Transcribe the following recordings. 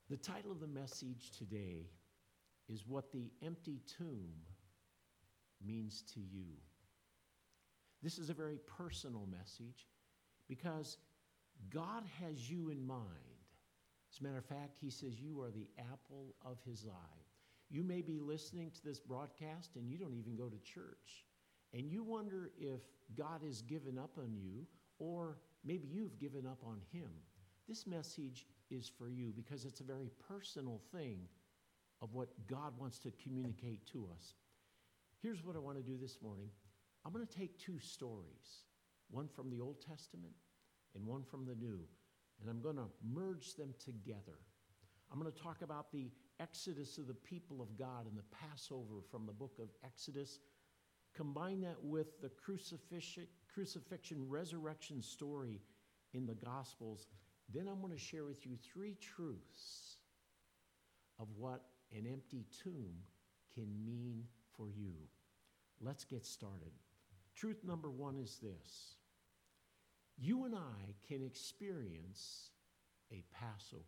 The title of the message today is What the Empty Tomb Means to You. This is a very personal message because God has you in mind. As a matter of fact, he says you are the apple of his eye. You may be listening to this broadcast and you don't even go to church. And you wonder if God has given up on you, or maybe you've given up on him. This message is for you because it's a very personal thing of what God wants to communicate to us. Here's what I want to do this morning. I'm going to take two stories, one from the Old Testament and one from the New, and I'm going to merge them together. I'm going to talk about the exodus of the people of God and the Passover from the book of Exodus. Combine that with the crucifixion, resurrection story in the Gospels. Then I'm going to share with you three truths of what an empty tomb can mean for you. Let's get started. Truth number one is this. You and I can experience a Passover.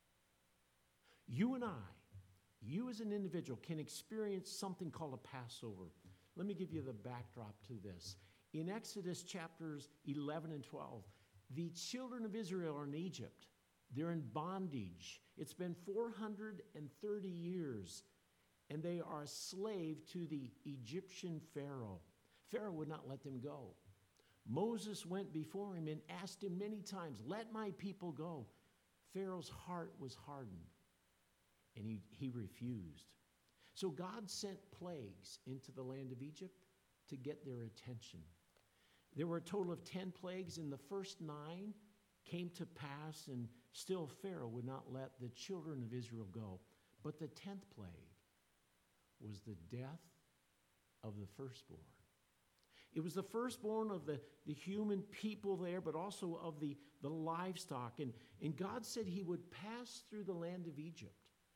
You and I, you as an individual, can experience something called a Passover. Let me give you the backdrop to this. In Exodus chapters 11 and 12, the children of Israel are in Egypt. They're in bondage. It's been 430 years, and they are a slave to the Egyptian Pharaoh. Pharaoh would not let them go. Moses went before him and asked him many times, "Let my people go." Pharaoh's heart was hardened, and he refused. So God sent plagues into the land of Egypt to get their attention. There were a total of 10 plagues, and the first 9 came to pass, and still Pharaoh would not let the children of Israel go. But the 10th plague was the death of the firstborn. It was the firstborn of the human people there, but also of the livestock. And God said he would pass through the land of Egypt.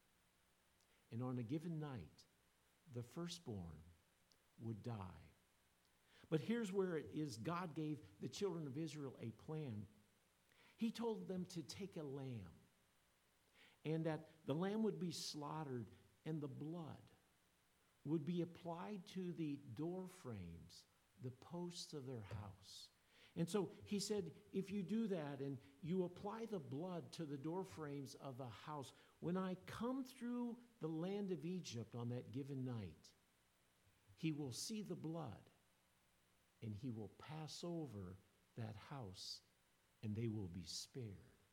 And on a given night, the firstborn would die. But here's where it is God gave the children of Israel a plan. He told them to take a lamb, and that the lamb would be slaughtered, and the blood would be applied to the door frames, the posts of their house. And so he said, if you do that and you apply the blood to the door frames of the house, when I come through the land of Egypt on that given night, he will see the blood and he will pass over that house and they will be spared.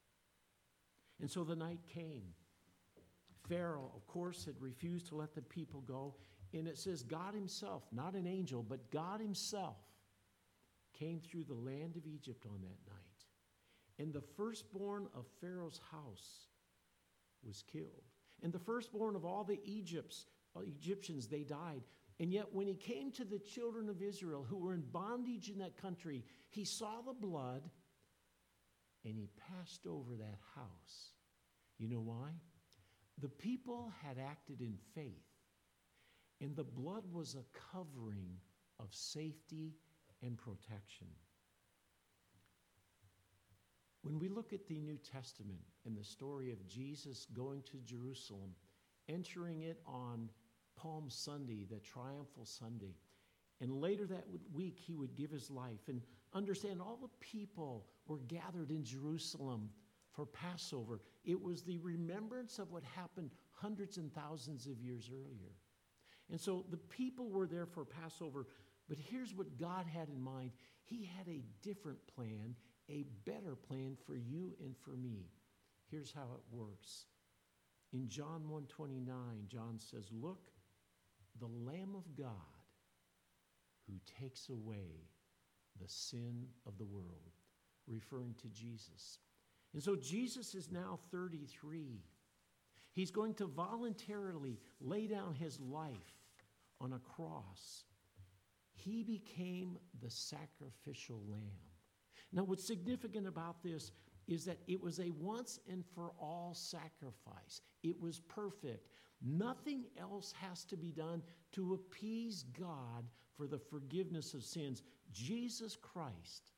And so the night came. Pharaoh, of course, had refused to let the people go. And it says God himself, not an angel, but God himself came through the land of Egypt on that night. And the firstborn of Pharaoh's house was killed. And the firstborn of all the Egyptians, they died. And yet when he came to the children of Israel who were in bondage in that country, he saw the blood and he passed over that house. You know why? The people had acted in faith. And the blood was a covering of safety and protection. When we look at the New Testament and the story of Jesus going to Jerusalem, entering it on Palm Sunday, the triumphal Sunday, and later that week he would give his life, and understand all the people were gathered in Jerusalem for Passover. It was the remembrance of what happened hundreds and thousands of years earlier. And so the people were there for Passover, but here's what God had in mind. He had a different plan, a better plan for you and for me. Here's how it works. In John 1:29, John says, "Look, the Lamb of God who takes away the sin of the world," referring to Jesus. And so Jesus is now 33. He's going to voluntarily lay down his life on a cross. He became the sacrificial lamb. Now, what's significant about this is that it was a once and for all sacrifice. It was perfect. Nothing else has to be done to appease God for the forgiveness of sins. Jesus Christ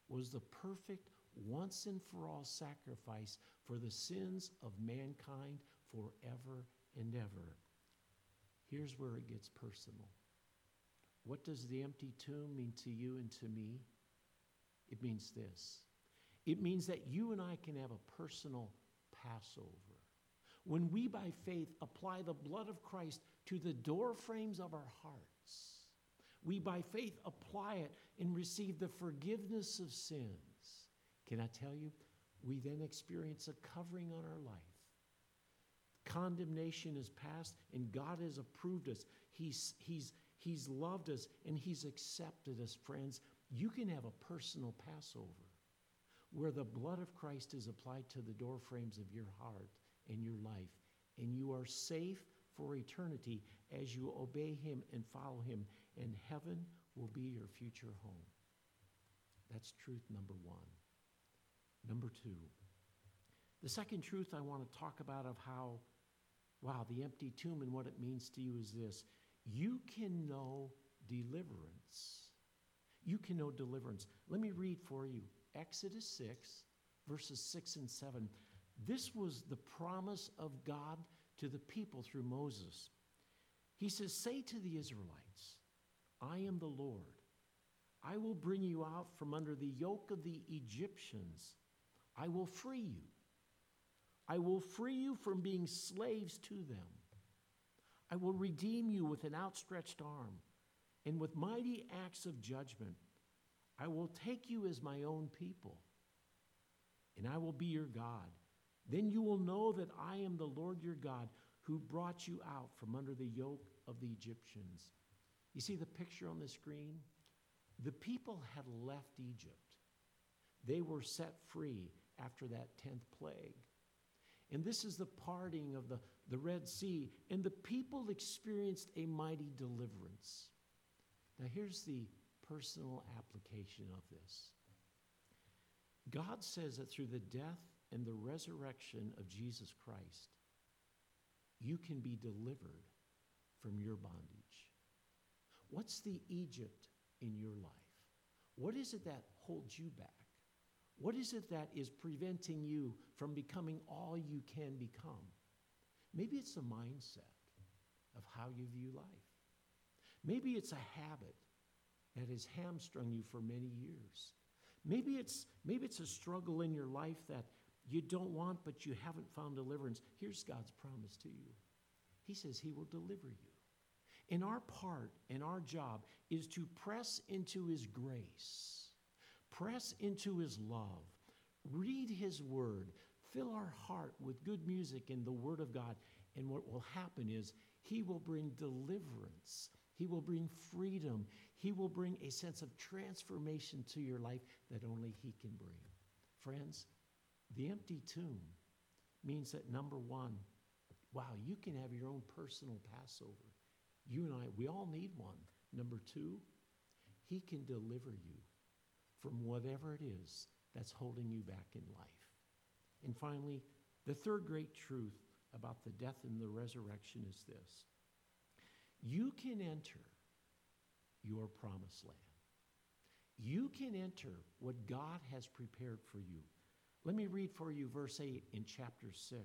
was the perfect once and for all sacrifice for the sins of mankind forever and ever. Here's where it gets personal. What does the empty tomb mean to you and to me? It means this. It means that you and I can have a personal Passover. When we, by faith, apply the blood of Christ to the door frames of our hearts, we, by faith, apply it and receive the forgiveness of sins. Can I tell you? We then experience a covering on our life. Condemnation is past, and God has approved us. He's loved us, and He's accepted us, friends. You can have a personal Passover where the blood of Christ is applied to the door frames of your heart and your life, and you are safe for eternity as you obey Him and follow Him, and heaven will be your future home. That's truth number one. Number two, the second truth I want to talk about of how, the empty tomb and what it means to you is this. You can know deliverance. You can know deliverance. Let me read for you Exodus 6, verses 6 and 7. This was the promise of God to the people through Moses. He says, say to the Israelites, I am the Lord. I will bring you out from under the yoke of the Egyptians. I will free you. I will free you from being slaves to them. I will redeem you with an outstretched arm and with mighty acts of judgment. I will take you as my own people, and I will be your God. Then you will know that I am the Lord your God who brought you out from under the yoke of the Egyptians. You see the picture on the screen? The people had left Egypt. They were set free after that 10th plague. And this is the parting of the Red Sea, and the people experienced a mighty deliverance. Now here's the personal application of this. God says that through the death and the resurrection of Jesus Christ, you can be delivered from your bondage. What's the Egypt in your life? What is it that holds you back? What is it that is preventing you from becoming all you can become? Maybe it's a mindset of how you view life. Maybe it's a habit that has hamstrung you for many years. Maybe it's a struggle in your life that you don't want, but you haven't found deliverance. Here's God's promise to you. He says He will deliver you. And our part and our job is to press into His grace, press into His love, read His word, fill our heart with good music and the word of God. And what will happen is He will bring deliverance. He will bring freedom. He will bring a sense of transformation to your life that only He can bring. Friends, the empty tomb means that number one, you can have your own personal Passover. You and I, we all need one. Number two, He can deliver you from whatever it is that's holding you back in life. And finally, the third great truth about the death and the resurrection is this. You can enter your promised land. You can enter what God has prepared for you. Let me read for you verse 8 in chapter 6.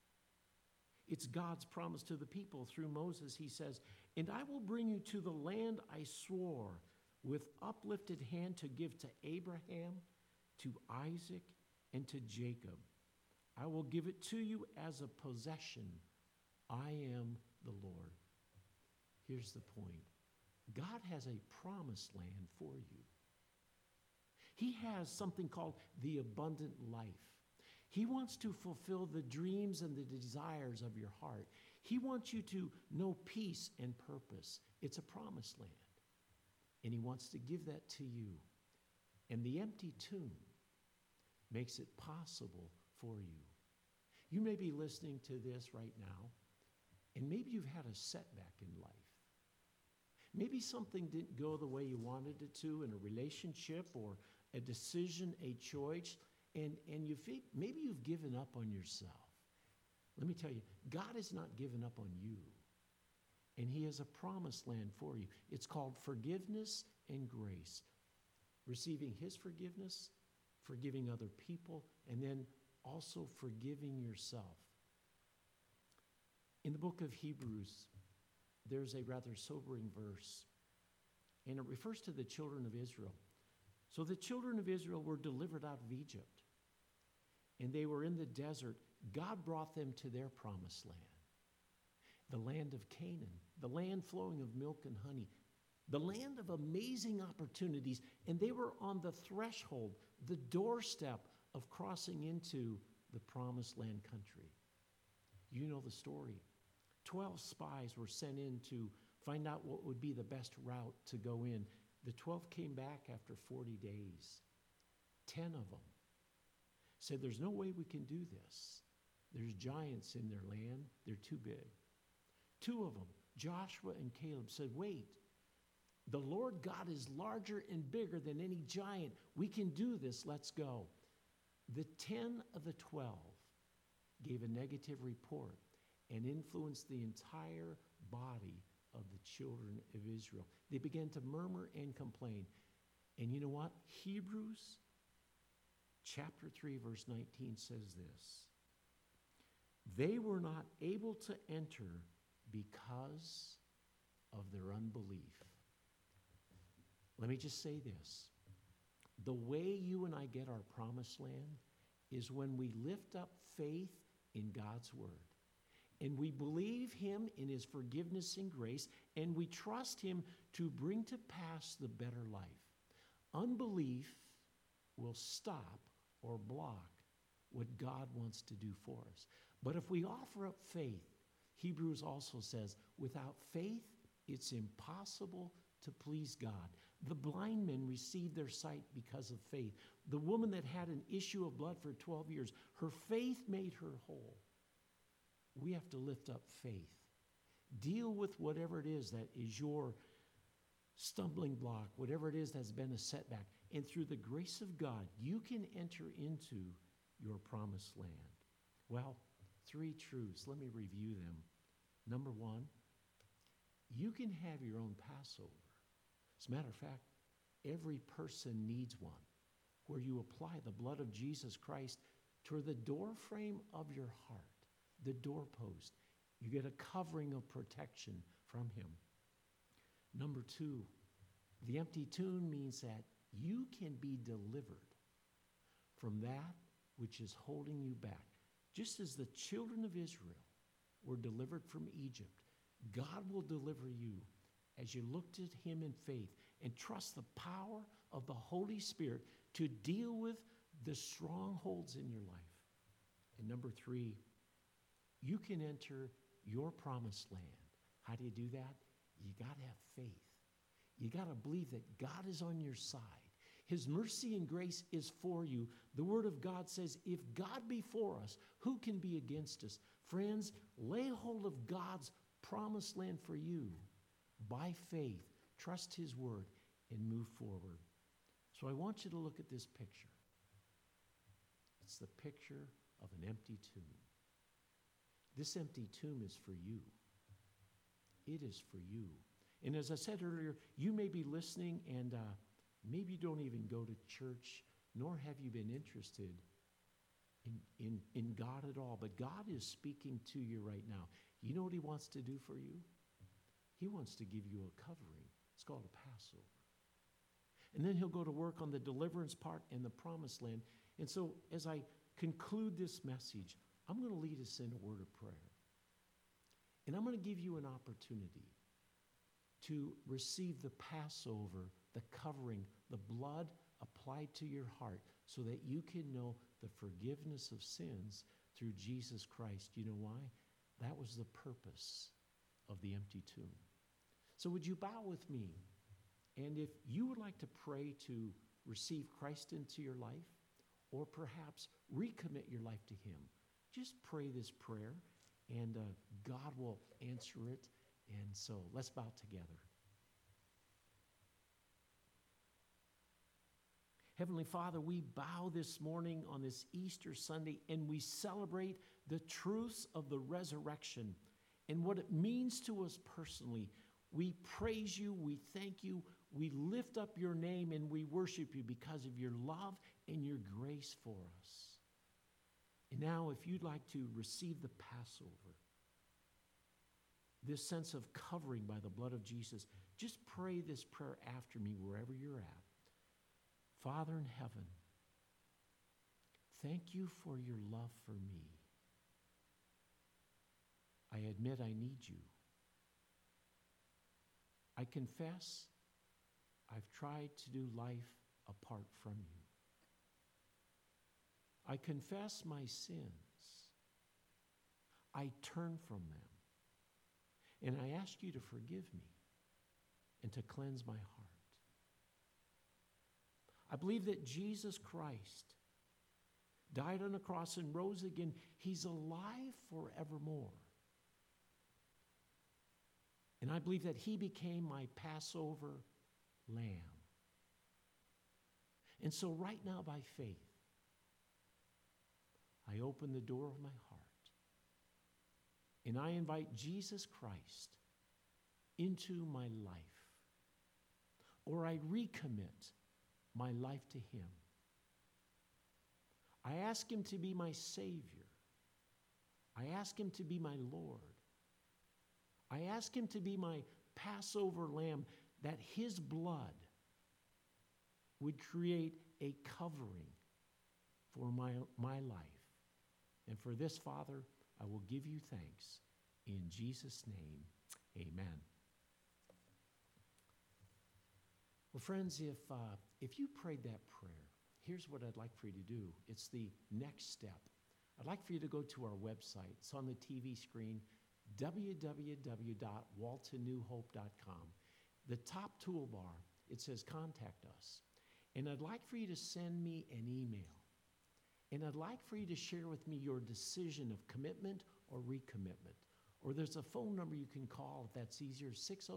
It's God's promise to the people through Moses. He says, and I will bring you to the land I swore with uplifted hand to give to Abraham, to Isaac, and to Jacob. I will give it to you as a possession. I am the Lord. Here's the point. God has a promised land for you. He has something called the abundant life. He wants to fulfill the dreams and the desires of your heart. He wants you to know peace and purpose. It's a promised land. And He wants to give that to you. And the empty tomb makes it possible for you. You may be listening to this right now, and maybe you've had a setback in life. Maybe something didn't go the way you wanted it to in a relationship or a decision, a choice, and maybe you've given up on yourself. Let me tell you, God has not given up on you, and He has a promised land for you. It's called forgiveness and grace. receiving his forgiveness, forgiving other people, and then also forgiving yourself. In the book of Hebrews, there's a rather sobering verse, and it refers to the children of Israel. So the children of Israel were delivered out of Egypt, and they were in the desert. God brought them to their promised land, the land of Canaan, the land flowing of milk and honey, the land of amazing opportunities, and they were on the threshold, the doorstep of crossing into the promised land country. You know the story. 12 spies were sent in to find out what would be the best route to go in. The 12 came back after 40 days. 10 of them said, there's no way we can do this. There's giants in their land. They're too big. 2 of them, Joshua and Caleb, said, wait, the Lord God is larger and bigger than any giant. We can do this. Let's go. The 10 of the 12 gave a negative report and influenced the entire body of the children of Israel. They began to murmur and complain. And you know what? Hebrews chapter 3, verse 19 says this. They were not able to enter because of their unbelief. Let me just say this. The way you and I get our promised land is when we lift up faith in God's word. And we believe him in his forgiveness and grace, and we trust him to bring to pass the better life. Unbelief will stop or block what God wants to do for us. But if we offer up faith, Hebrews also says, without faith, it's impossible to please God. The blind men received their sight because of faith. The woman that had an issue of blood for 12 years, her faith made her whole. We have to lift up faith. Deal with whatever it is that is your stumbling block, whatever it is that's been a setback. And through the grace of God, you can enter into your promised land. Well, 3 truths. Let me review them. Number 1, you can have your own Passover. As a matter of fact, every person needs one, where you apply the blood of Jesus Christ to the doorframe of your heart, the doorpost. You get a covering of protection from him. Number 2, the empty tomb means that you can be delivered from that which is holding you back. Just as the children of Israel were delivered from Egypt, God will deliver you as you look to him in faith and trust the power of the Holy Spirit to deal with the strongholds in your life. And number 3, you can enter your promised land. How do you do that? You got to have faith. You got to believe that God is on your side. His mercy and grace is for you. The Word of God says, if God be for us, who can be against us? Friends, lay hold of God's promised land for you by faith. Trust his word and move forward. So I want you to look at this picture. It's the picture of an empty tomb. This empty tomb is for you. It is for you. And as I said earlier, you may be listening and maybe you don't even go to church, nor have you been interested in God at all. But God is speaking to you right now. You know what he wants to do for you? He wants to give you a covering. It's called a Passover. And then he'll go to work on the deliverance part and the promised land. And so as I conclude this message, I'm going to lead us in a word of prayer. And I'm going to give you an opportunity to receive the Passover, the covering, the blood applied to your heart so that you can know the forgiveness of sins through Jesus Christ. You know why? That was the purpose of the empty tomb. So would you bow with me? And if you would like to pray to receive Christ into your life, or perhaps recommit your life to him, just pray this prayer and God will answer it. And so let's bow together. Heavenly Father, we bow this morning on this Easter Sunday and we celebrate the truths of the resurrection and what it means to us personally. We praise you, we thank you, We lift up your name and we worship you because of your love and your grace for us. And now, if you'd like to receive the Passover, this sense of covering by the blood of Jesus, just pray this prayer after me wherever you're at. Father in heaven, thank you for your love for me. I admit I need you. I confess I've tried to do life apart from you. I confess my sins. I turn from them. And I ask you to forgive me and to cleanse my heart. I believe that Jesus Christ died on the cross and rose again. He's alive forevermore. And I believe that he became my Passover lamb. And so right now, by faith, I open the door of my heart and I invite Jesus Christ into my life, or I recommit my life to him. I ask him to be my Savior. I ask him to be my Lord. I ask him to be my Passover lamb, that his blood would create a covering for my life. And for this, Father, I will give you thanks. In Jesus' name, amen. Well, friends, if you prayed that prayer, here's what I'd like for you to do. It's the next step. I'd like for you to go to our website. It's on the TV screen, www.waltonnewhope.com. The top toolbar, it says Contact Us. And I'd like for you to send me an email. And I'd like for you to share with me your decision of commitment or recommitment. Or there's a phone number you can call if that's easier,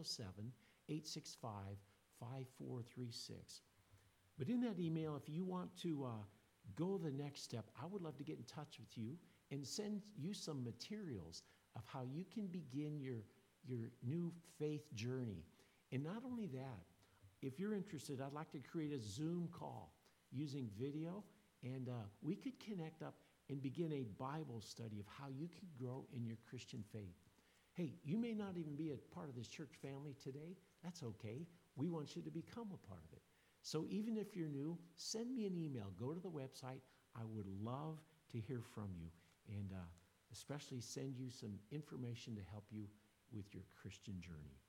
607-865-5436. But in that email, if you want to go the next step, I would love to get in touch with you and send you some materials of how you can begin your new faith journey. And not only that, if you're interested, I'd like to create a Zoom call using video, and we could connect up and begin a Bible study of how you can grow in your Christian faith. Hey, you may not even be a part of this church family today. That's okay. We want you to become a part of it. So even if you're new, send me an email. Go to the website. I would love to hear from you, and especially send you some information to help you with your Christian journey.